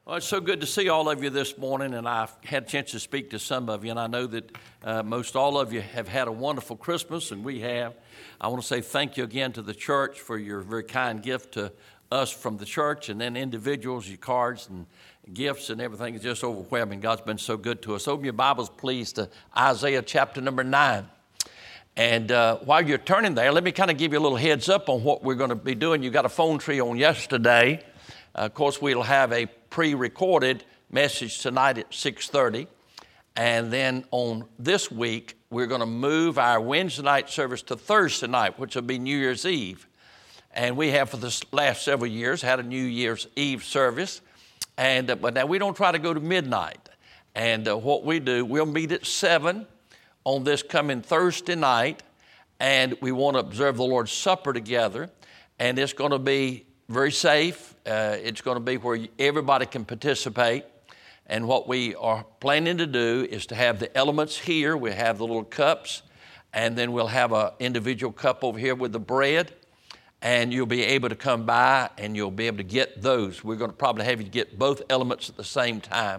Well, it's so good to see all of you this morning, and I've had a chance to speak to some of you, and I know that most all of you have had a wonderful Christmas, and we have. I want to say thank you again to the church for your very kind gift to us from the church, and then individuals, your cards and gifts and everything is just overwhelming. God's been so good to us. Open your Bibles, please, to Isaiah chapter number 9. And while you're turning there, let me kind of give you a little heads up on what we're going to be doing. You got a phone tree on yesterday. Of course, we'll have a pre-recorded message tonight at 6:30. And then on this week, we're going to move our Wednesday night service to Thursday night, which will be New Year's Eve. And we have for the last several years had a New Year's Eve service. But now we don't try to go to midnight. And what we do, we'll meet at 7 on this coming Thursday night. And we want to observe the Lord's Supper together. And it's going to be very safe. It's going to be where everybody can participate. And what we are planning to do is to have the elements here. We have the little cups, and then we'll have an individual cup over here with the bread. And you'll be able to come by and you'll be able to get those. We're going to probably have you get both elements at the same time.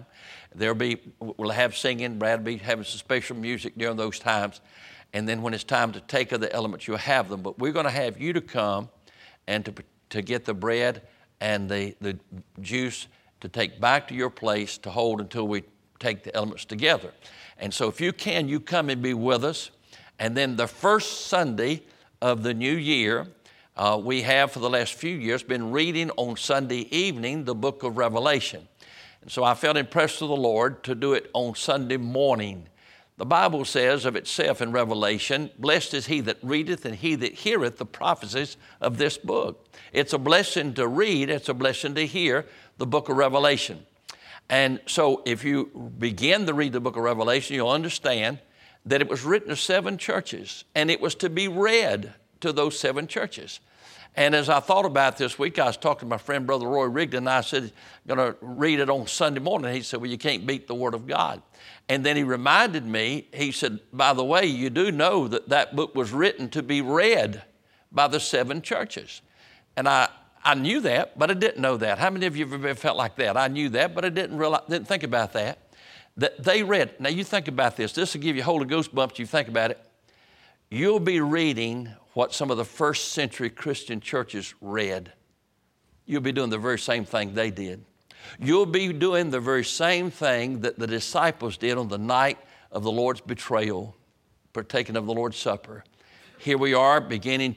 We'll have singing. Brad will be having some special music during those times. And then when it's time to take of the elements, you'll have them. But we're going to have you to come and to get the bread and the juice to take back to your place to hold until we take the elements together. And so if you can, you come and be with us. And then the first Sunday of the new year, we have for the last few years been reading on Sunday evening the book of Revelation. And so I felt impressed with the Lord to do it on Sunday morning. The Bible says of itself in Revelation, blessed is he that readeth and he that heareth the prophecies of this book. It's a blessing to read. It's a blessing to hear the book of Revelation. And so if you begin to read the book of Revelation, you'll understand that it was written to 7 churches, and it was to be read to those 7 churches. And as I thought about this week, I was talking to my friend, Brother Roy Rigdon, and I said, I'm going to read it on Sunday morning. He said, well, you can't beat the Word of God. And then he reminded me, he said, by the way, you do know that that book was written to be read by the 7 churches. And I knew that, but I didn't know that. How many of you have ever felt like that? I knew that, but I didn't think about that. That they read. Now you think about this. This will give you Holy Ghost bumps. You think about it. You'll be reading what some of the first century Christian churches read. You'll be doing the very same thing they did. You'll be doing the very same thing that the disciples did on the night of the Lord's betrayal, partaking of the Lord's Supper. Here we are beginning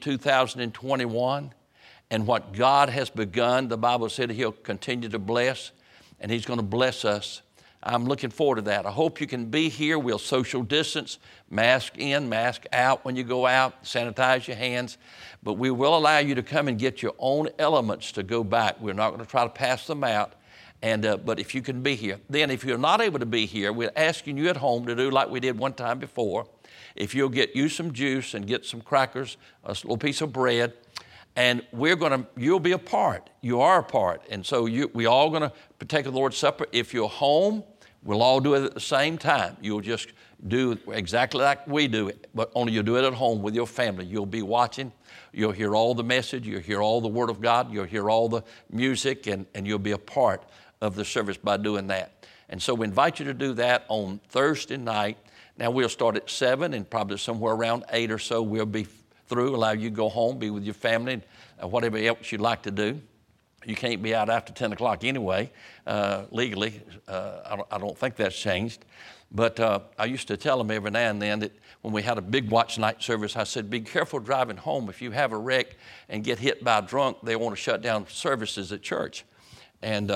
2021, and what God has begun, the Bible said He'll continue to bless, and He's going to bless us. I'm looking forward to that. I hope you can be here. We'll social distance, mask in, mask out when you go out, sanitize your hands. But we will allow you to come and get your own elements to go back. We're not going to try to pass them out. But if you can be here. Then if you're not able to be here, we're asking you at home to do like we did one time before. If you'll get you some juice and get some crackers, a little piece of bread, and you'll be a part. You are a part. And so we all going to partake of the Lord's Supper. If you're home, we'll all do it at the same time. You'll just do exactly like we do it, but only you'll do it at home with your family. You'll be watching. You'll hear all the message. You'll hear all the Word of God. You'll hear all the music, and you'll be a part of the service by doing that. And so we invite you to do that on Thursday night. Now we'll start at 7, and probably somewhere around 8 or so we'll be through, allow you to go home, be with your family, and whatever else you'd like to do. You can't be out after 10 o'clock anyway, legally. I don't think that's changed. But I used to tell them every now and then that when we had a big watch night service, I said, be careful driving home. If you have a wreck and get hit by a drunk, they want to shut down services at church. And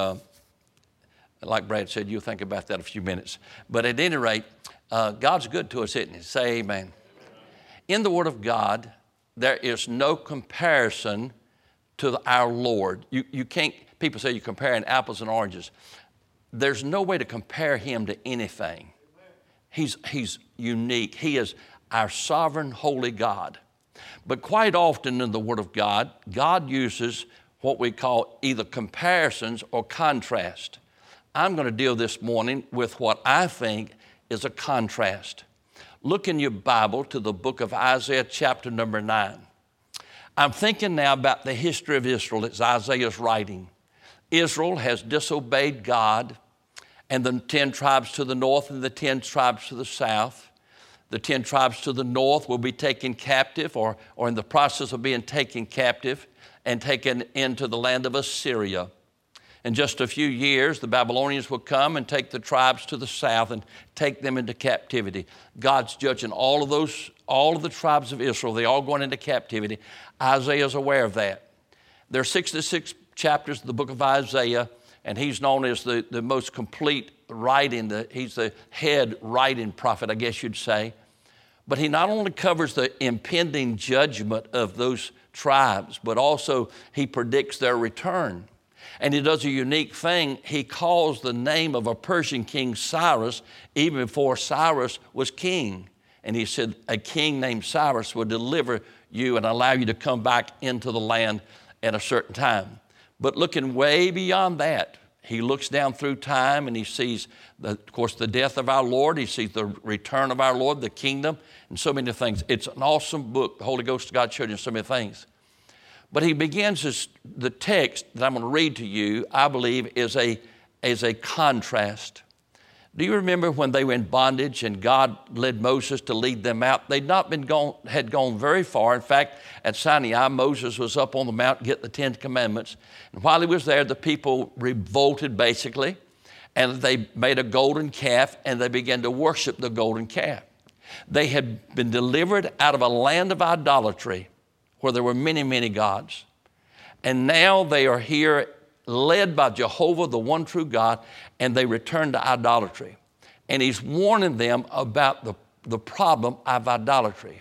like Brad said, you'll think about that in a few minutes. But at any rate, God's good to us, isn't He? Say amen. In the Word of God, there is no comparison to our Lord. You can't, people say you're comparing apples and oranges. There's no way to compare Him to anything. He's unique. He is our sovereign, holy God. But quite often in the Word of God, God uses what we call either comparisons or contrast. I'm going to deal this morning with what I think is a contrast. Look in your Bible to the book of Isaiah chapter number 9. I'm thinking now about the history of Israel as Isaiah's writing. Israel has disobeyed God, and the 10 tribes to the north and the 10 tribes to the south. The 10 tribes to the north will be taken captive or in the process of being taken captive and taken into the land of Assyria. In just a few years, the Babylonians will come and take the tribes to the south and take them into captivity. God's judging all of the tribes of Israel. They're all going into captivity. Isaiah is aware of that. There are 66 chapters of the book of Isaiah, and he's known as the most complete writing. He's the head writing prophet, I guess you'd say. But he not only covers the impending judgment of those tribes, but also he predicts their return. And he does a unique thing. He calls the name of a Persian king Cyrus even before Cyrus was king. And he said, a king named Cyrus will deliver you and allow you to come back into the land at a certain time. But looking way beyond that, he looks down through time and he sees, of course, the death of our Lord. He sees the return of our Lord, the kingdom, and so many things. It's an awesome book. The Holy Ghost of God showed you so many things. But he begins the text that I'm going to read to you, I believe, is a contrast. Do you remember when they were in bondage and God led Moses to lead them out? They'd not had gone very far. In fact, at Sinai, Moses was up on the mountain getting the 10 Commandments. And while he was there, the people revolted basically, and they made a golden calf and they began to worship the golden calf. They had been delivered out of a land of idolatry where there were many, many gods. And now they are here led by Jehovah, the one true God, and they return to idolatry. And he's warning them about the problem of idolatry.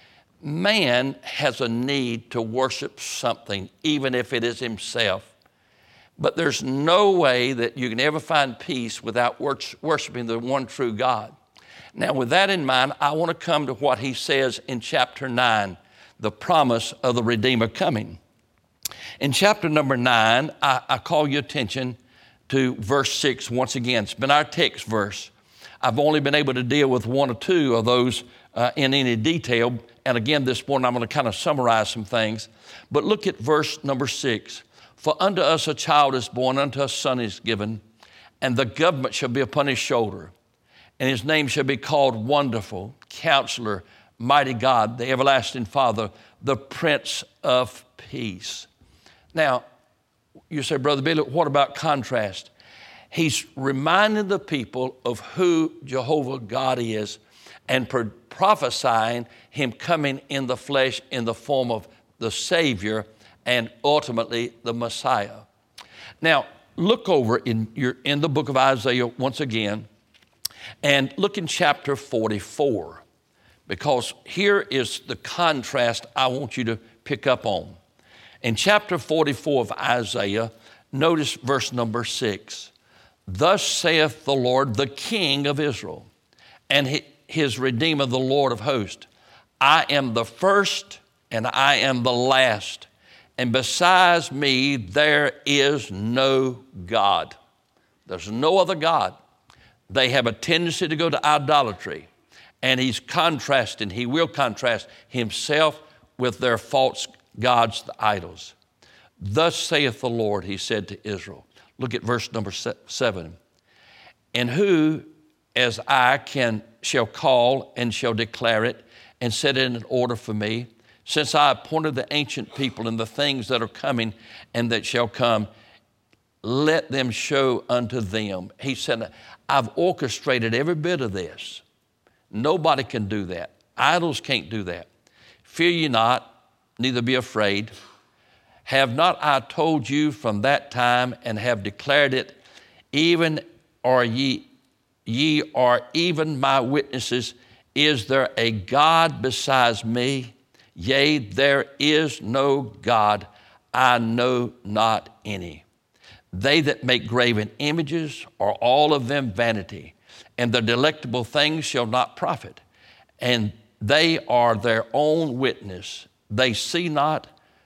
Man has a need to worship something, even if it is himself. But there's no way that you can ever find peace without worshiping the one true God. Now, with that in mind, I want to come to what he says in chapter 9, the promise of the Redeemer coming. In chapter number 9, I call your attention to verse 6 once again. It's been our text verse. I've only been able to deal with one or two of those in any detail. And again, this morning, I'm going to kind of summarize some things. But look at verse number 6. For unto us a child is born, unto us a son is given, and the government shall be upon his shoulder. And his name shall be called Wonderful, Counselor, Mighty God, the Everlasting Father, the Prince of Peace. Now, you say, Brother Billy, what about contrast? He's reminding the people of who Jehovah God is and prophesying him coming in the flesh in the form of the Savior and ultimately the Messiah. Now, look over in the book of Isaiah once again and look in chapter 44. Because here is the contrast I want you to pick up on. In chapter 44 of Isaiah, notice verse number 6. Thus saith the Lord, the King of Israel, and his Redeemer, the Lord of hosts. I am the first and I am the last, and besides me there is no God. There's no other God. They have a tendency to go to idolatry. And he will contrast himself with their false gods, the idols. Thus saith the Lord, he said to Israel. Look at verse number 7. And who, as I shall call and shall declare it and set it in order for me, since I appointed the ancient people and the things that are coming and that shall come, let them show unto them. He said, I've orchestrated every bit of this. Nobody can do that. Idols can't do that. Fear ye not, neither be afraid. Have not I told you from that time and have declared it, even are ye are even my witnesses? Is there a God besides me? Yea, there is no God, I know not any. They that make graven images are all of them vanity, and the delectable things shall not profit. And they are their own witness. They see not,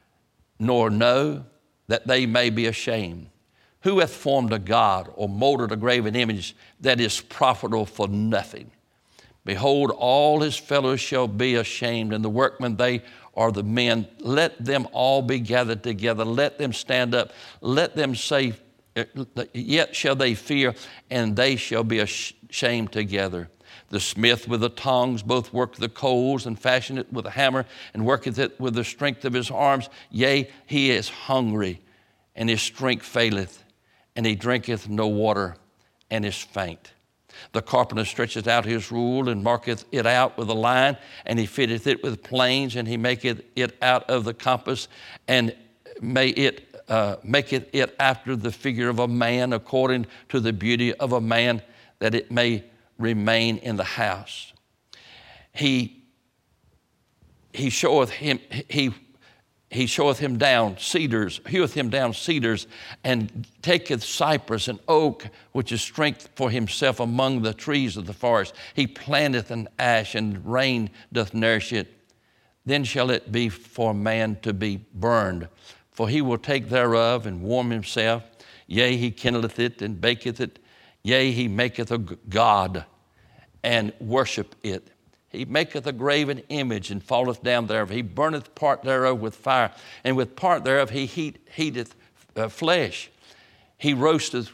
nor know, that they may be ashamed. Who hath formed a God or molded a graven image that is profitable for nothing? Behold, all his fellows shall be ashamed, and the workmen, they are the men. Let them all be gathered together. Let them stand up. Let them say yet shall they fear, and they shall be ashamed together. The smith with the tongs both work the coals, and fashion it with a hammer, and worketh it with the strength of his arms. Yea, he is hungry, and his strength faileth, and he drinketh no water, and is faint. The carpenter stretcheth out his rule, and marketh it out with a line, and he fitteth it with planes, and he maketh it out of the compass, and maketh it after the figure of a man, according to the beauty of a man, that it may remain in the house. He showeth him down cedars, heweth him down cedars, and taketh cypress and oak, which is strength for himself among the trees of the forest. He planteth an ash, and rain doth nourish it. Then shall it be for man to be burned, for he will take thereof and warm himself. Yea, he kindleth it and baketh it. Yea, he maketh a god and worship it. He maketh a graven image and falleth down thereof. He burneth part thereof with fire, and with part thereof he heateth flesh. He roasteth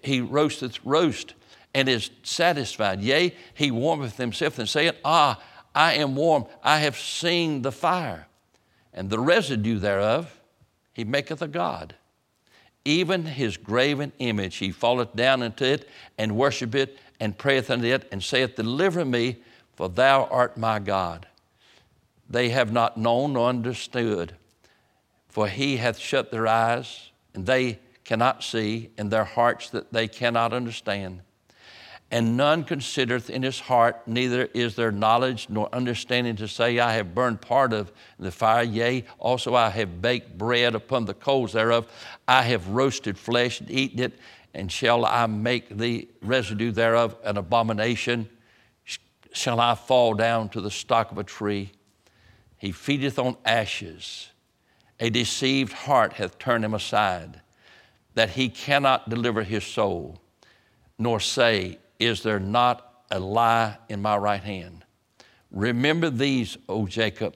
roast, and is satisfied. Yea, he warmeth himself, and saith, I am warm. I have seen the fire. And the residue thereof he maketh a god. Even his graven image he falleth down into it, and worship it, and prayeth unto it, and saith, Deliver me, for thou art my God. They have not known nor understood, for he hath shut their eyes, and they cannot see, and their hearts that they cannot understand. And none considereth in his heart, neither is there knowledge nor understanding to say, I have burned part of the fire, yea, also I have baked bread upon the coals thereof. I have roasted flesh and eaten it, and shall I make the residue thereof an abomination? Shall I fall down to the stock of a tree? He feedeth on ashes. A deceived heart hath turned him aside, that he cannot deliver his soul, nor say, Is there not a lie in my right hand? Remember these, O Jacob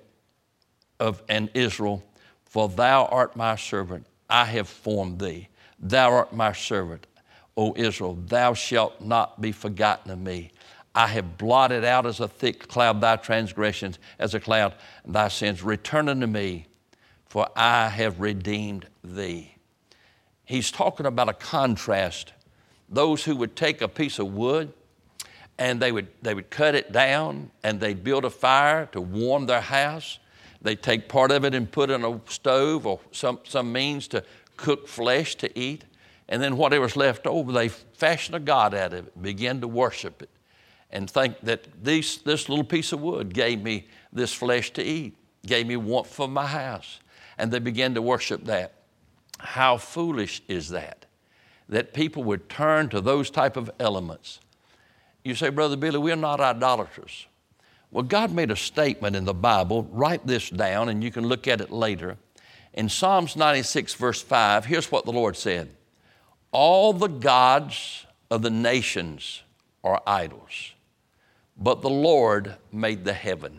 and Israel, for thou art my servant. I have formed thee. Thou art my servant, O Israel. Thou shalt not be forgotten of me. I have blotted out as a thick cloud thy transgressions, as a cloud, and thy sins. Return unto me, for I have redeemed thee. He's talking about a contrast. Those who would take a piece of wood and they would cut it down, and they'd build a fire to warm their house. They'd take part of it and put it in a stove or some means to cook flesh to eat. And then whatever's left over, they fashion a god out of it, begin to worship it, and think that this little piece of wood gave me this flesh to eat, gave me warmth for my house. And they began to worship that. How foolish is that? That people would turn to those type of elements. You say, Brother Billy, we're not idolaters. Well, God made a statement in the Bible. Write this down, and you can look at it later. In Psalms 96, verse 5, here's what the Lord said. All the gods of the nations are idols, but the Lord made the heaven.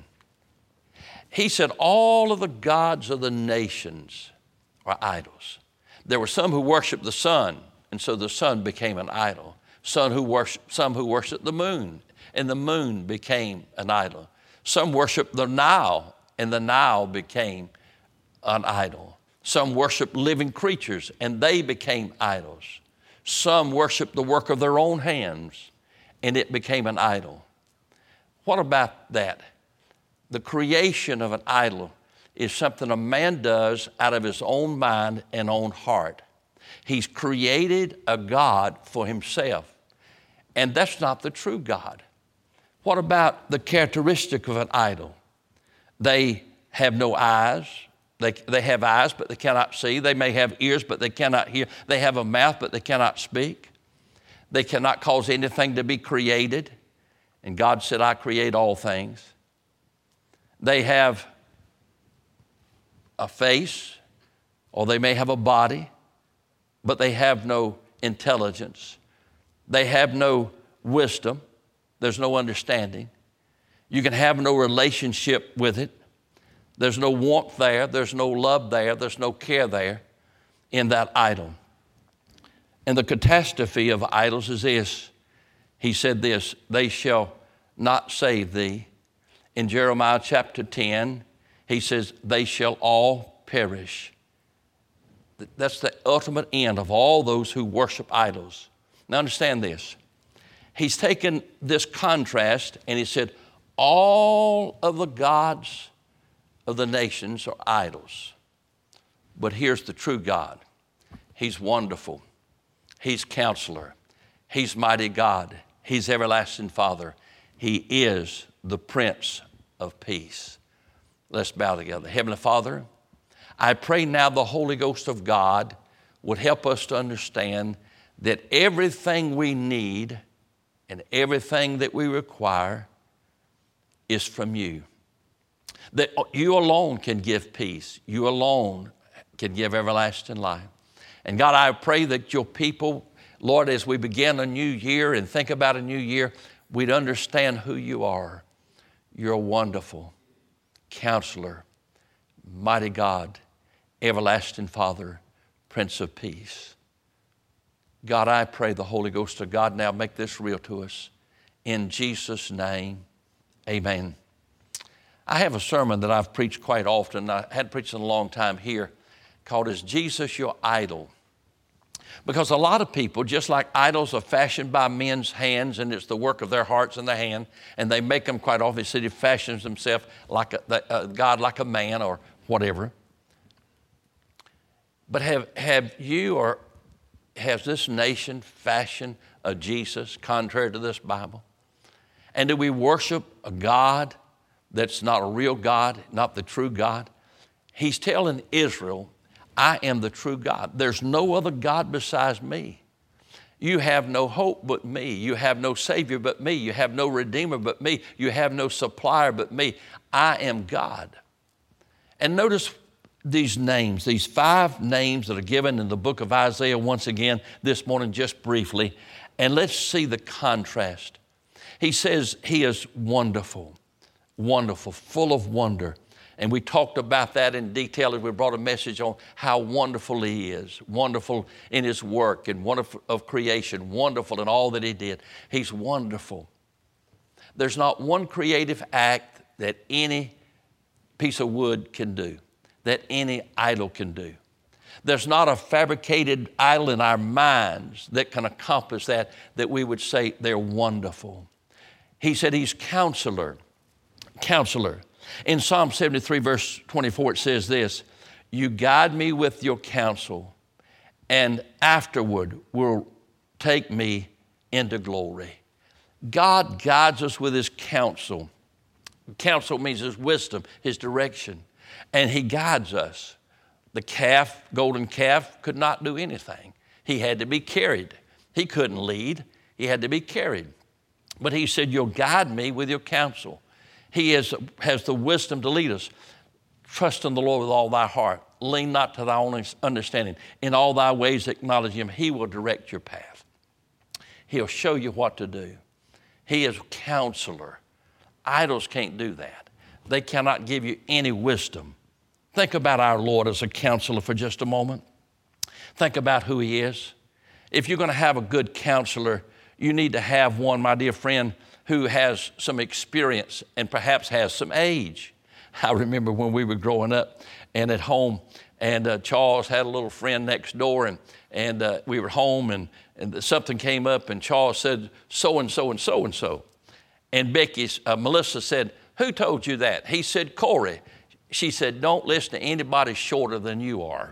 He said all of the gods of the nations are idols. There were some who worshiped the sun, and so the sun became an idol. Some who worshiped the moon, and the moon became an idol. Some worshiped the Nile, and the Nile became an idol. Some worshiped living creatures, and they became idols. Some worshiped the work of their own hands, and it became an idol. What about that? The creation of an idol is something a man does out of his own mind and own heart. He's created a God for himself, and that's not the true God. What about the characteristic of an idol? They have no eyes. They have eyes, but they cannot see. They may have ears, but they cannot hear. They have a mouth, but they cannot speak. They cannot cause anything to be created. And God said, I create all things. They have a face, or they may have a body, but they have no intelligence. They have no wisdom. There's no understanding. You can have no relationship with it. There's no warmth there. There's no love there. There's no care there in that idol. And the catastrophe of idols is this. He said this, they shall not save thee. In Jeremiah chapter 10, he says, they shall all perish. That's the ultimate end of all those who worship idols. Now understand this. He's taken this contrast and he said, all of the gods of the nations are idols. But here's the true God. He's wonderful. He's Counselor. He's Mighty God. He's Everlasting Father. He is the Prince of Peace. Let's bow together. Heavenly Father, I pray now the Holy Ghost of God would help us to understand that everything we need and everything that we require is from you. That you alone can give peace. You alone can give everlasting life. And God, I pray that your people, Lord, as we begin a new year and think about a new year, we'd understand who you are. You're a wonderful Counselor, Mighty God, Everlasting Father, Prince of Peace. God, I pray the Holy Ghost of God now make this real to us. In Jesus' name, amen. I have a sermon that I've preached quite often. I hadn't preached in a long time here, called Is Jesus Your Idol? Because a lot of people, just like idols are fashioned by men's hands, and it's the work of their hearts and their hand, and they make them quite often. He fashions himself like a God, like a man or whatever. But have you or has this nation fashioned a Jesus contrary to this Bible? And do we worship a God that's not a real God, not the true God? He's telling Israel, I am the true God. There's no other God besides me. You have no hope but me. You have no Savior but me. You have no Redeemer but me. You have no supplier but me. I am God. And notice these names, these 5 names that are given in the book of Isaiah once again this morning, just briefly. And let's see the contrast. He says he is wonderful, wonderful, full of wonder. And we talked about that in detail as we brought a message on how wonderful he is, wonderful in his work and wonderful of creation, wonderful in all that he did. He's wonderful. There's not one creative act that any piece of wood can do, that any idol can do. There's not a fabricated idol in our minds that can accomplish that we would say they're wonderful. He said he's Counselor, Counselor. In Psalm 73, verse 24, it says this, you guide me with your counsel, and afterward will take me into glory. God guides us with his counsel. Counsel means his wisdom, his direction, and he guides us. The calf, golden calf, could not do anything. He had to be carried. He couldn't lead. He had to be carried. But he said, you'll guide me with your counsel. He has the wisdom to lead us. Trust in the Lord with all thy heart. Lean not to thy own understanding. In all thy ways acknowledge him. He will direct your path. He'll show you what to do. He is Counselor. Idols can't do that. They cannot give you any wisdom. Think about our Lord as a Counselor for just a moment. Think about who he is. If you're going to have a good Counselor, you need to have one, my dear friend, who has some experience and perhaps has some age. I remember when we were growing up and at home, and Charles had a little friend next door, and we were home, and something came up, and Charles said, so-and-so and so-and-so. And Melissa said, who told you that? He said, Corey. She said, don't listen to anybody shorter than you are.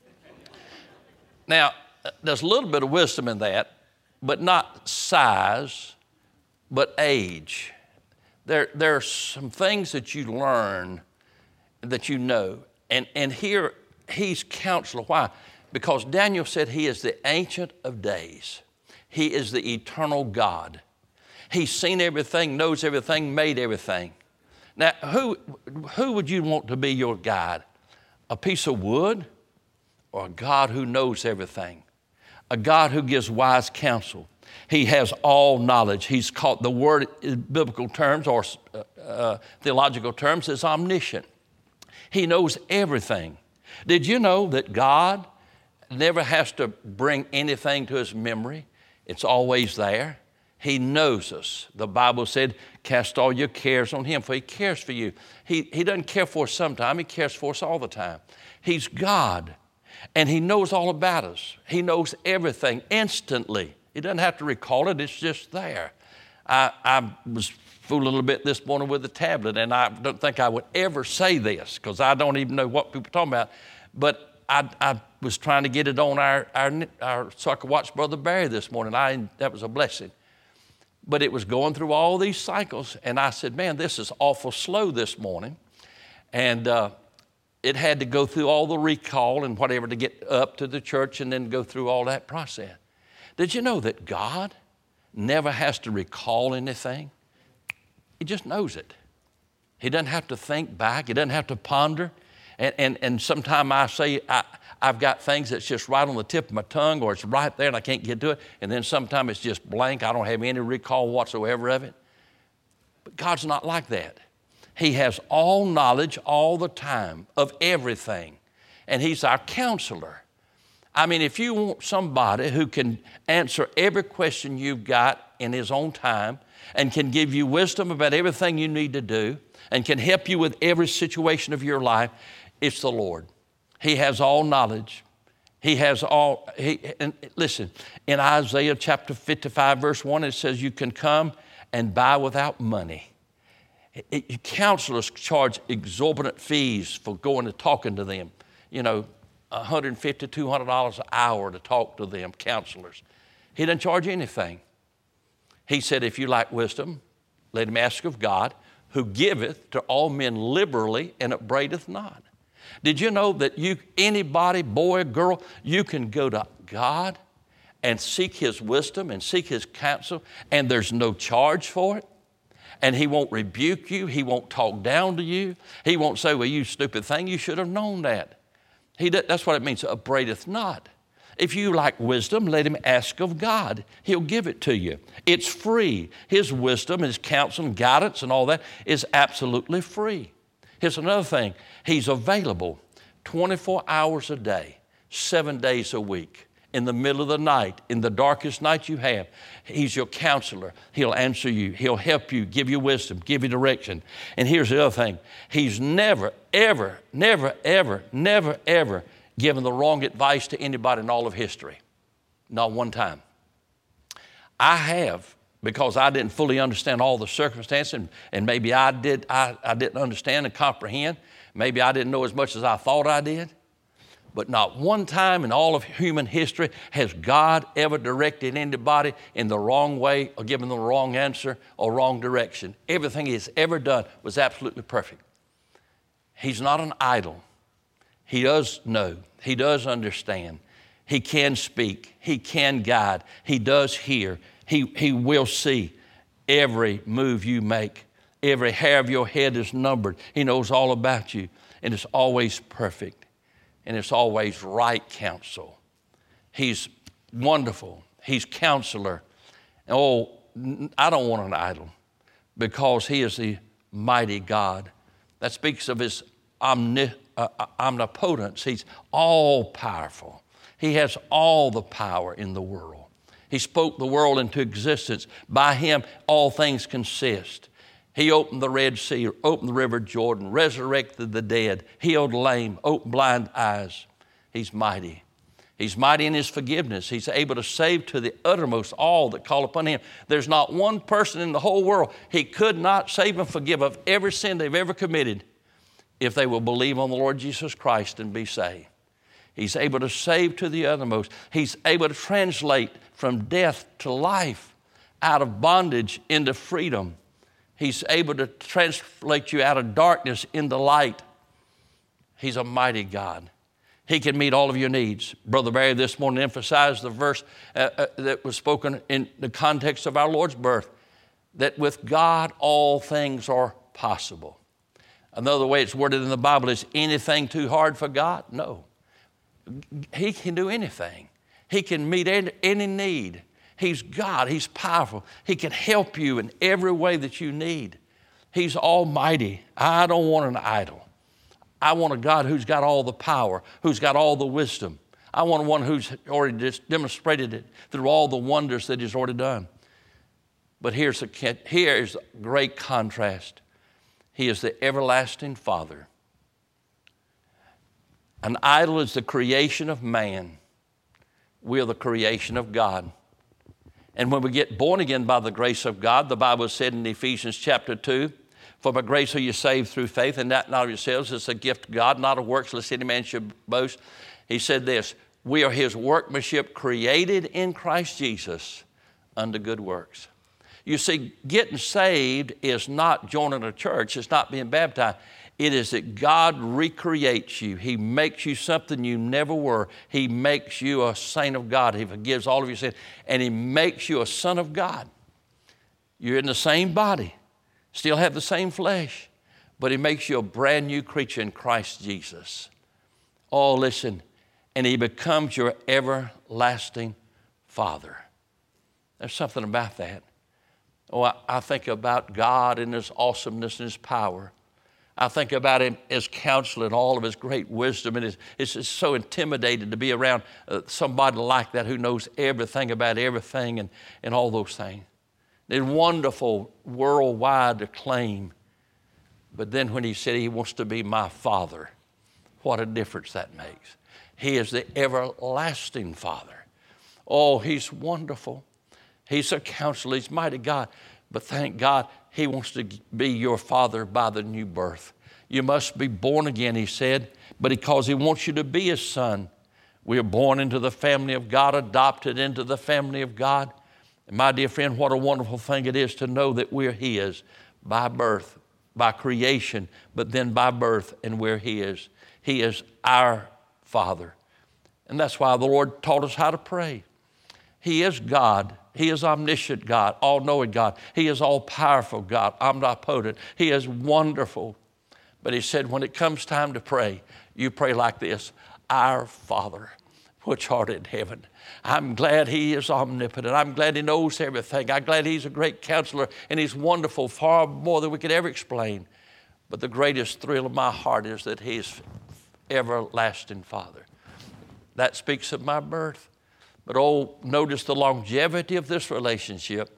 Now, there's a little bit of wisdom in that, but not size, but age. There are some things that you learn that you know. And here, he's Counselor. Why? Because Daniel said he is the Ancient of Days. He is the eternal God. He's seen everything, knows everything, made everything. Now, who would you want to be your guide? A piece of wood or a God who knows everything? A God who gives wise counsel. He has all knowledge. He's called, the word in biblical terms or theological terms is omniscient. He knows everything. Did you know that God never has to bring anything to his memory. It's always there. He knows us. The Bible said, cast all your cares on him, for he cares for you. He doesn't care for us sometime. He cares for us all the time. He's God, and he knows all about us. He knows everything instantly. He doesn't have to recall it. It's just there. I was fooled a little bit this morning with the tablet, and I don't think I would ever say this because I don't even know what people are talking about. But I was trying to get it on our so I could watch Brother Barry this morning. That was a blessing. But it was going through all these cycles, and I said, man, this is awful slow this morning. And it had to go through all the recall and whatever to get up to the church and then go through all that process. Did you know that God never has to recall anything? He just knows it. He doesn't have to think back. He doesn't have to ponder. And sometimes I say I've got things that's just right on the tip of my tongue, or it's right there and I can't get to it. And then sometimes it's just blank. I don't have any recall whatsoever of it. But God's not like that. He has all knowledge all the time of everything. And he's our counselor. I mean, if you want somebody who can answer every question you've got in his own time and can give you wisdom about everything you need to do and can help you with every situation of your life, it's the Lord. He has all knowledge. He has all, and listen, in Isaiah chapter 55, verse 1, it says you can come and buy without money. Counselors charge exorbitant fees for going and talking to them. You know, $150, $200 an hour to talk to them, counselors. He doesn't charge anything. He said, if you lack wisdom, let him ask of God, who giveth to all men liberally and upbraideth not. Did you know that anybody, boy, girl, you can go to God and seek his wisdom and seek his counsel, and there's no charge for it? And he won't rebuke you. He won't talk down to you. He won't say, well, you stupid thing, you should have known that. That's what it means, upbraideth not. If you lack wisdom, let him ask of God. He'll give it to you. It's free. His wisdom, his counsel, and guidance and all that is absolutely free. Here's another thing. He's available 24 hours a day, 7 days a week. In the middle of the night, in the darkest night you have, he's your counselor. He'll answer you. He'll help you, give you wisdom, give you direction. And here's the other thing. He's never, ever, never, ever, never, ever given the wrong advice to anybody in all of history. Not one time. I have, because I didn't fully understand all the circumstances, and maybe I didn't understand and comprehend. Maybe I didn't know as much as I thought I did. But not one time in all of human history has God ever directed anybody in the wrong way or given them the wrong answer or wrong direction. Everything he's ever done was absolutely perfect. He's not an idol. He does know. He does understand. He can speak. He can guide. He does hear. He will see every move you make. Every hair of your head is numbered. He knows all about you. And it's always perfect. And it's always right counsel. He's wonderful. He's counselor. Oh, I don't want an idol because he is the mighty God. That speaks of his omnipotence. He's all powerful. He has all the power in the world. He spoke the world into existence. By him, all things consist. He opened the Red Sea, opened the River Jordan, resurrected the dead, healed lame, opened blind eyes. He's mighty. He's mighty in his forgiveness. He's able to save to the uttermost all that call upon him. There's not one person in the whole world he could not save and forgive of every sin they've ever committed if they will believe on the Lord Jesus Christ and be saved. He's able to save to the uttermost. He's able to translate from death to life, out of bondage into freedom. He's able to translate you out of darkness into light. He's a mighty God. He can meet all of your needs. Brother Barry this morning emphasized the verse that was spoken in the context of our Lord's birth, that with God all things are possible. Another way it's worded in the Bible is anything too hard for God? No. He can do anything. He can meet any need. He's God. He's powerful. He can help you in every way that you need. He's almighty. I don't want an idol. I want a God who's got all the power, who's got all the wisdom. I want one who's already just demonstrated it through all the wonders that he's already done. But here's a great contrast. He is the everlasting Father. An idol is the creation of man. We are the creation of God. And when we get born again by the grace of God, the Bible said in Ephesians chapter 2, for by grace are you saved through faith, and that not of yourselves, it's a gift of God, not of works, lest any man should boast. He said this, we are his workmanship created in Christ Jesus unto good works. You see, getting saved is not joining a church. It's not being baptized. It is that God recreates you. He makes you something you never were. He makes you a saint of God. He forgives all of your sins. And he makes you a son of God. You're in the same body, still have the same flesh, but he makes you a brand new creature in Christ Jesus. Oh, listen, and he becomes your everlasting Father. There's something about that. Oh, I think about God and his awesomeness and his power. I think about him as counselor and all of his great wisdom. And it's just so intimidating to be around somebody like that who knows everything about everything and all those things. It's wonderful, worldwide acclaim. But then when he said he wants to be my Father, what a difference that makes. He is the everlasting Father. Oh, he's wonderful. He's a counselor. He's mighty God. But thank God, he wants to be your Father by the new birth. You must be born again, he said, but because he wants you to be his son. We are born into the family of God, adopted into the family of God. And my dear friend, what a wonderful thing it is to know that we're his by birth, by creation, but then by birth, and we're his. He is our Father. And that's why the Lord taught us how to pray. He is God. He is omniscient God, all-knowing God. He is all-powerful God, omnipotent. He is wonderful. But he said, when it comes time to pray, you pray like this, our Father, which art in heaven. I'm glad he is omnipotent. I'm glad he knows everything. I'm glad he's a great counselor, and he's wonderful, far more than we could ever explain. But the greatest thrill of my heart is that he's everlasting Father. That speaks of my birth. But oh, notice the longevity of this relationship.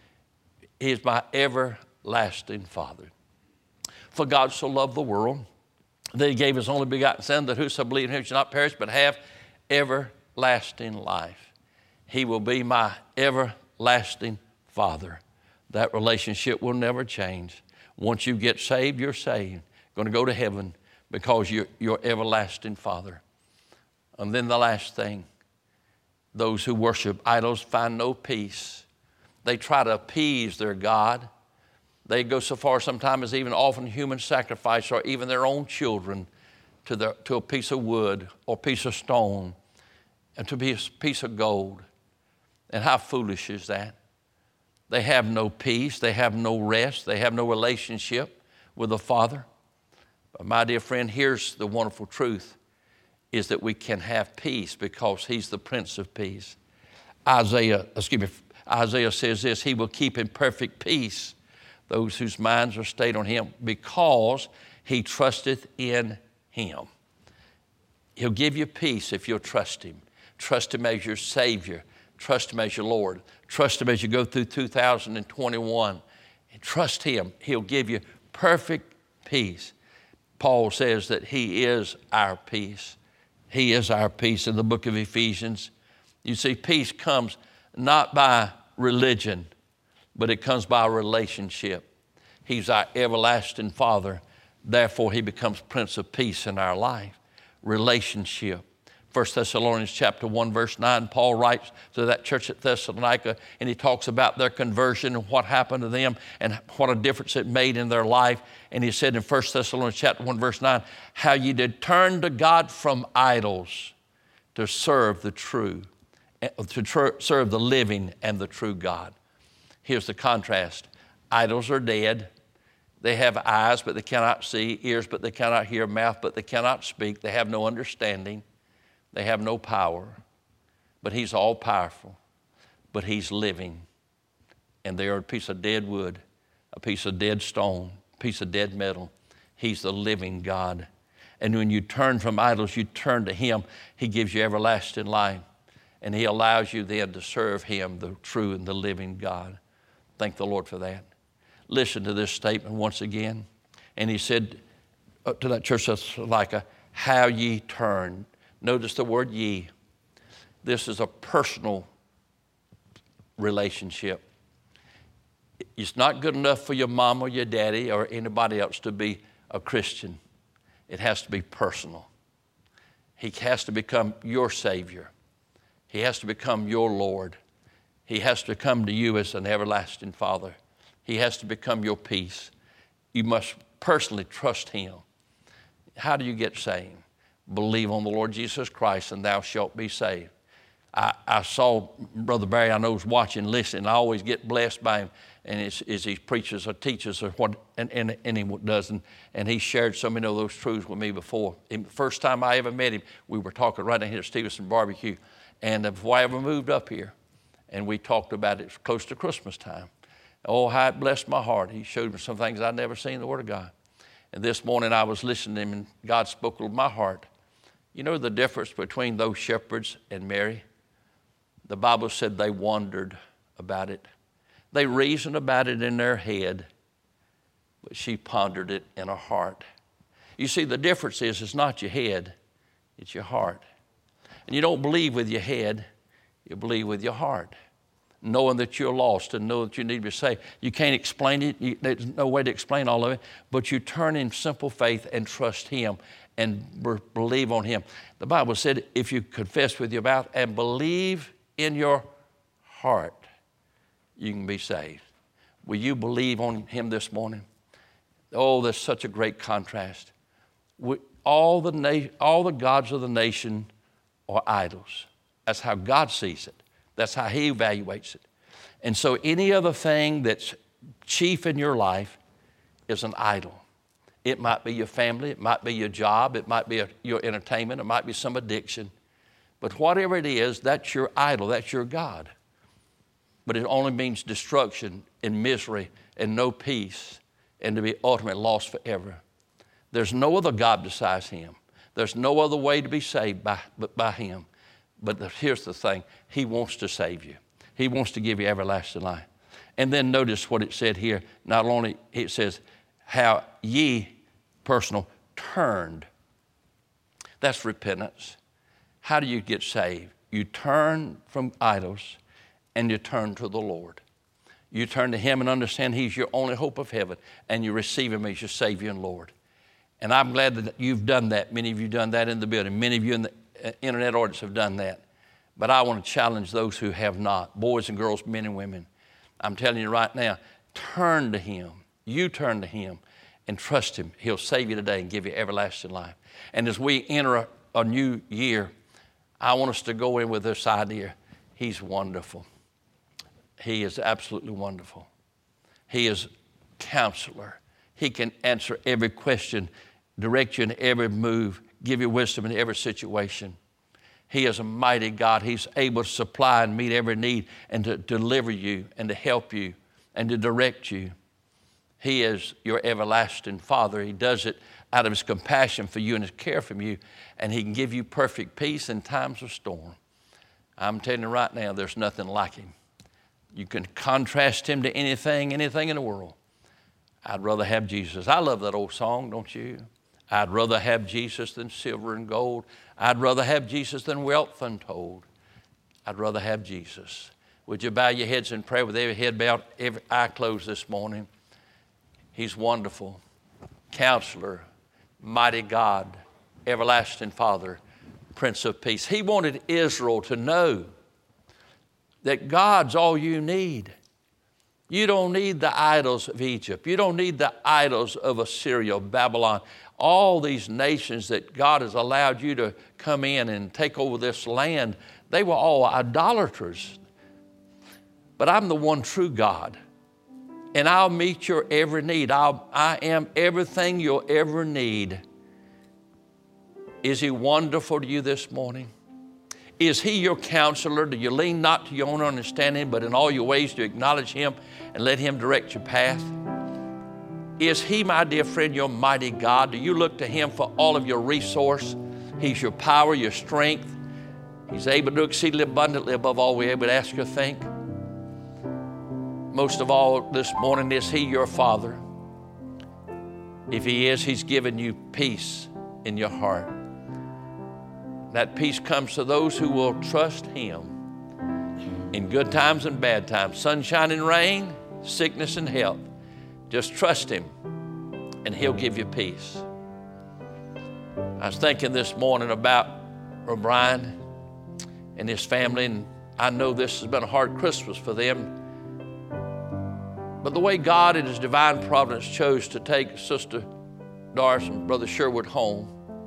He is my everlasting Father. For God so loved the world that he gave his only begotten Son, that whoso believes in him shall not perish but have everlasting life. He will be my everlasting Father. That relationship will never change. Once you get saved, you're saved. Going to go to heaven because you're your everlasting Father. And then the last thing. Those who worship idols find no peace. They try to appease their God. They go so far sometimes as even offering human sacrifice or even their own children to a piece of wood or piece of stone and to be a piece of gold. And how foolish is that? They have no peace. They have no rest. They have no relationship with the Father. But my dear friend, here's the wonderful truth. Is that we can have peace because he's the Prince of Peace. Isaiah says this, he will keep in perfect peace those whose minds are stayed on him because he trusteth in him. He'll give you peace if you'll trust him. Trust him as your Savior. Trust him as your Lord. Trust him as you go through 2021. And trust him. He'll give you perfect peace. Paul says that he is our peace. He is our peace in the book of Ephesians. You see, peace comes not by religion, but it comes by a relationship. He's our everlasting Father. Therefore, he becomes Prince of Peace in our life. Relationship. 1 Thessalonians chapter 1, verse 9, Paul writes to that church at Thessalonica, and he talks about their conversion and what happened to them and what a difference it made in their life. And he said in 1 Thessalonians chapter 1, verse 9, how you did turn to God from idols to serve the serve the living and the true God. Here's the contrast. Idols are dead. They have eyes, but they cannot see, ears, but they cannot hear, mouth, but they cannot speak. They have no understanding. They have no power, but he's all powerful, but he's living. And they are a piece of dead wood, a piece of dead stone, a piece of dead metal. He's the living God. And when you turn from idols, you turn to Him. He gives you everlasting life. And He allows you then to serve Him, the true and the living God. Thank the Lord for that. Listen to this statement once again. And He said to that church of Thessalonica, how ye turn. Notice the word ye. This is a personal relationship. It's not good enough for your mom or your daddy or anybody else to be a Christian. It has to be personal. He has to become your Savior. He has to become your Lord. He has to come to you as an everlasting Father. He has to become your peace. You must personally trust Him. How do you get saved? Believe on the Lord Jesus Christ and thou shalt be saved. I saw Brother Barry, I know, was watching, listening. I always get blessed by him, and as he preaches or teaches or what, and he does. And he shared so many of those truths with me before. And the first time I ever met him, we were talking right down here at Stevenson Barbecue. And before I ever moved up here, and we talked about it close to Christmas time. Oh, how it blessed my heart. He showed me some things I'd never seen in the Word of God. And this morning I was listening to him, and God spoke to my heart. You know the difference between those shepherds and Mary? The Bible said they wondered about it. They reasoned about it in their head, but she pondered it in her heart. You see, the difference is it's not your head, it's your heart. And you don't believe with your head, you believe with your heart. Knowing that you're lost and know that you need to be saved. You can't explain it. There's no way to explain all of it, but you turn in simple faith and trust Him and believe on Him. The Bible said if you confess with your mouth and believe in your heart, you can be saved. Will you believe on Him this morning? Oh, there's such a great contrast. All the gods of the nation are idols. That's how God sees it. That's how He evaluates it. And so any other thing that's chief in your life is an idol. It might be your family. It might be your job. It might be your entertainment. It might be some addiction. But whatever it is, that's your idol. That's your God. But it only means destruction and misery and no peace and to be ultimately lost forever. There's no other God besides Him. There's no other way to be saved but by Him. But here's the thing. He wants to save you. He wants to give you everlasting life. And then notice what it said here. Not only it says, how ye, personal, turned. That's repentance. How do you get saved? You turn from idols and you turn to the Lord. You turn to Him and understand He's your only hope of heaven, and you receive Him as your Savior and Lord. And I'm glad that you've done that. Many of you have done that in the building. Many of you in the internet audience have done that. But I want to challenge those who have not, boys and girls, men and women. I'm telling you right now, turn to Him. You turn to Him and trust Him. He'll save you today and give you everlasting life. And as we enter a new year, I want us to go in with this idea. He's wonderful. He is absolutely wonderful. He is Counselor. He can answer every question, direct you in every move, give you wisdom in every situation. He is a mighty God. He's able to supply and meet every need and to deliver you and to help you and to direct you. He is your everlasting Father. He does it out of His compassion for you and His care for you, and He can give you perfect peace in times of storm. I'm telling you right now, there's nothing like Him. You can contrast Him to anything in the world. I'd rather have Jesus. I love that old song, don't you? I'd rather have Jesus than silver and gold. I'd rather have Jesus than wealth untold. I'd rather have Jesus. Would you bow your heads in prayer with every head bowed, every eye closed this morning? He's wonderful. Counselor, mighty God, everlasting Father, Prince of Peace. He wanted Israel to know that God's all you need. You don't need the idols of Egypt. You don't need the idols of Assyria, Babylon. All these nations that God has allowed you to come in and take over this land, they were all idolaters. But I'm the one true God, and I'll meet your every need. I am everything you'll ever need. Is He wonderful to you this morning? Is He your counselor? Do you lean not to your own understanding, but in all your ways to acknowledge Him and let Him direct your path? Is He, my dear friend, your mighty God? Do you look to Him for all of your resource? He's your power, your strength. He's able to do exceedingly abundantly above all we're able to ask or think. Most of all this morning, is He your Father? If He is, He's given you peace in your heart. That peace comes to those who will trust Him in good times and bad times, sunshine and rain, sickness and health. Just trust Him and He'll give you peace. I was thinking this morning about O'Brien and his family, and I know this has been a hard Christmas for them. But the way God in His divine providence chose to take Sister Doris and Brother Sherwood home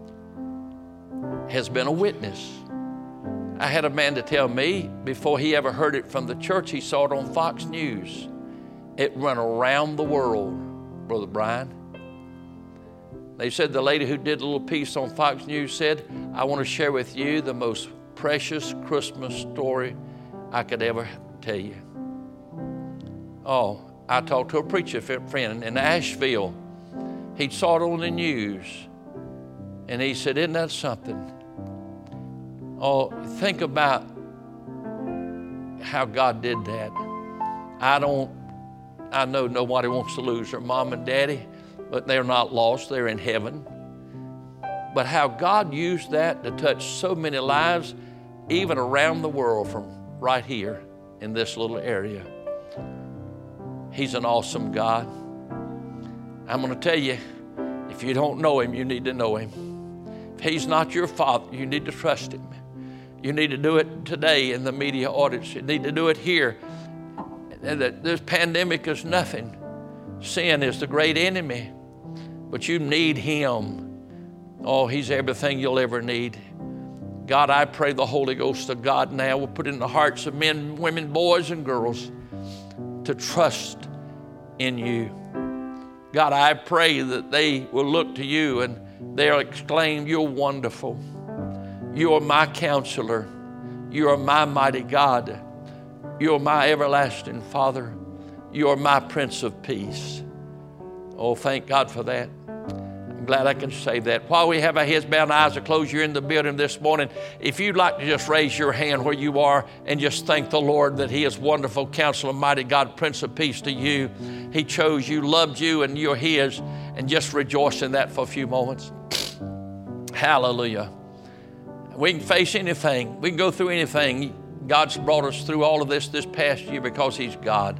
has been a witness. I had a man to tell me before he ever heard it from the church, he saw it on Fox News. It ran around the world, Brother Brian. They said the lady who did a little piece on Fox News said, I want to share with you the most precious Christmas story I could ever tell you. Oh, I talked to a preacher friend in Asheville. He saw it on the news, and he said, isn't that something? Oh, think about how God did that. I know nobody wants to lose their mom and daddy, but they're not lost, they're in heaven. But how God used that to touch so many lives, even around the world from right here in this little area. He's an awesome God. I'm going to tell you, if you don't know Him, you need to know Him. If He's not your Father, you need to trust Him. You need to do it today in the media audience. You need to do it here. This pandemic is nothing. Sin is the great enemy. But you need Him. Oh, He's everything you'll ever need. God, I pray the Holy Ghost of God now will put in the hearts of men, women, boys, and girls to trust in You. God, I pray that they will look to You and they'll exclaim, You're wonderful. You are my counselor. You are my mighty God. You are my everlasting Father. You are my Prince of Peace. Oh, thank God for that. I'm glad I can say that. While we have our heads bowed and eyes are closed, you're in the building this morning. If you'd like to just raise your hand where you are and just thank the Lord that He is wonderful, Counselor, mighty God, Prince of Peace to you. He chose you, loved you, and you're His. And just rejoice in that for a few moments. Hallelujah. We can face anything. We can go through anything. God's brought us through all of this past year because He's God.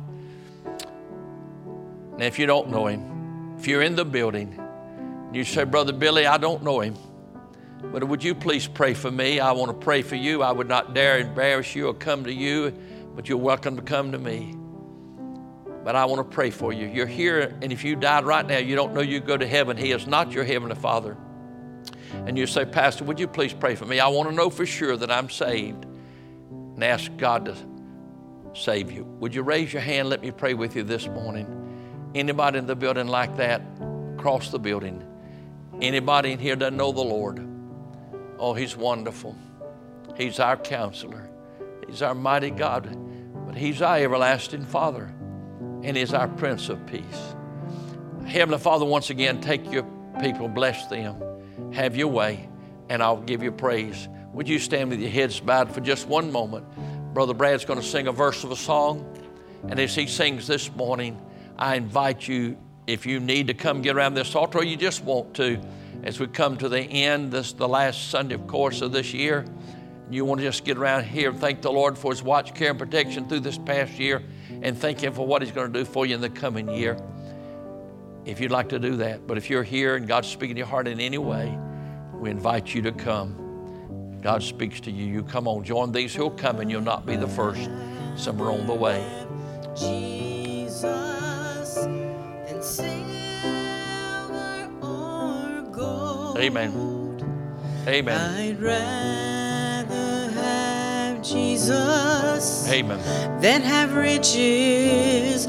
Now, if you don't know Him, if you're in the building, and you say, Brother Billy, I don't know Him, but would you please pray for me? I want to pray for you. I would not dare embarrass you or come to you, but you're welcome to come to me. But I want to pray for you. You're here, and if you died right now, you don't know you go to heaven. He is not your Heavenly Father. And you say, Pastor, would you please pray for me? I want to know for sure that I'm saved. And ask God to save you. Would you raise your hand? Let me pray with you this morning. Anybody in the building like that? Across the building. Anybody in here doesn't know the Lord? Oh, He's wonderful. He's our counselor. He's our mighty God. But He's our everlasting Father. And He's our Prince of Peace. Heavenly Father, once again, take your people, bless them. Have your way, and I'll give you praise. Would you stand with your heads bowed for just one moment? Brother Brad's going to sing a verse of a song. And as he sings this morning, I invite you, if you need to come get around this altar or you just want to, as we come to the end, this the last Sunday, of course, of this year, you want to just get around here and thank the Lord for His watch, care, and protection through this past year and thank Him for what He's going to do for you in the coming year. If you'd like to do that. But if you're here and God's speaking to your heart in any way, we invite you to come. God speaks to you. You come on, join these who'll come, and you'll not be the first. Some are on the way. Jesus and silver or gold. Amen. Amen. I'd rather have Jesus. Amen. Than have riches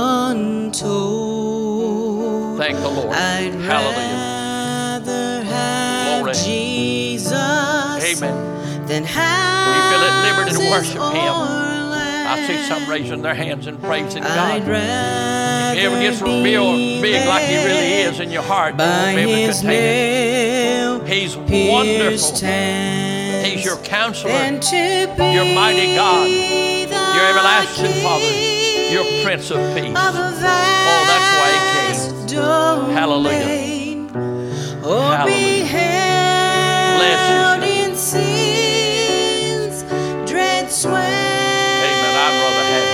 untold. Thank the Lord. I'd rather have Glory. Jesus. Amen. Than have You feel at liberty to worship Him. I I see some raising their hands and praising I'd God. rather If he ever gets real big like he really is in your heart, you by won't be able to his contain it. nail He's pierced wonderful. hands, He's your counselor, and to be your mighty God, the your everlasting Father, King your Prince of Peace. of a Oh, that's why he vast domain. Hallelujah. Or Hallelujah. be held Bless you, in sin's dread sway. Amen. I'd rather have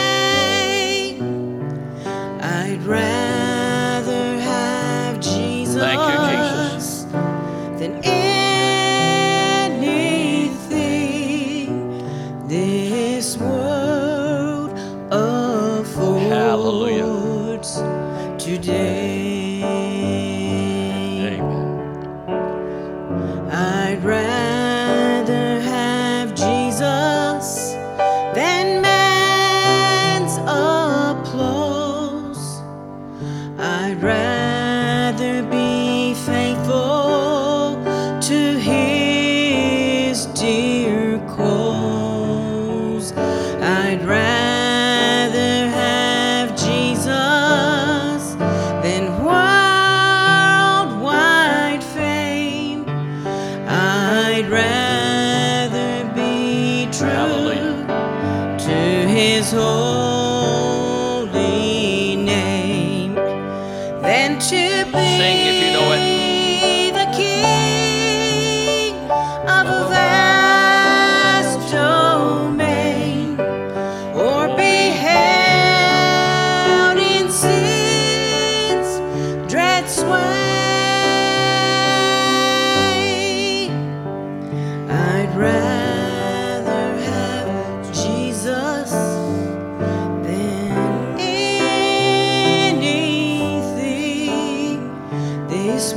I'd rather have Jesus, Thank you, Jesus, than anything this world affords today. Amen. I'd rather have Jesus than man's applause. I'd rather be faithful to his dear cause. I'd rather have Jesus than worldwide fame. I'd rather be true Hallelujah. to his holy name than to be Sing if you know it. the king of a vast domain, or be held in sin's dread sway. I'd rather have Jesus than anything this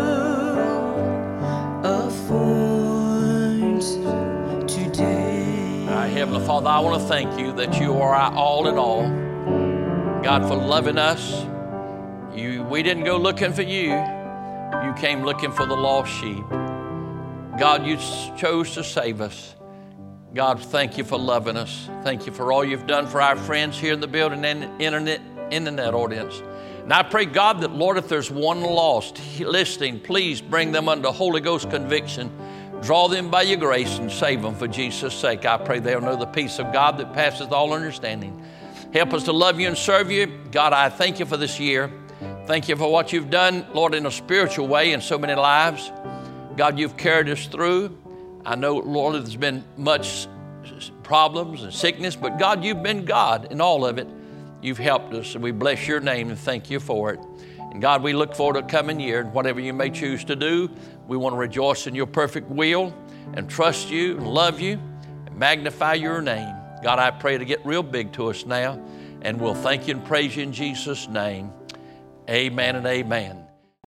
world affords today. All right, Heavenly Father, I want to thank you that you are our all in all. God, for loving us. We didn't go looking for you. You came looking for the lost sheep. God, you chose to save us. God, thank you for loving us. Thank you for all you've done for our friends here in the building and internet audience. And I pray, God, that, Lord, if there's one lost listening, please bring them under Holy Ghost conviction. Draw them by your grace and save them for Jesus' sake. I pray they'll know the peace of God that passeth all understanding. Help us to love you and serve you. God, I thank you for this year. Thank you for what you've done, Lord, in a spiritual way in so many lives. God, you've carried us through. I know, Lord, there's been much problems and sickness, but God, you've been God in all of it. You've helped us, and we bless your name and thank you for it. And God, we look forward to a coming year, and whatever you may choose to do, we want to rejoice in your perfect will and trust you and love you and magnify your name. God, I pray to get real big to us now, and we'll thank you and praise you in Jesus' name. Amen and amen.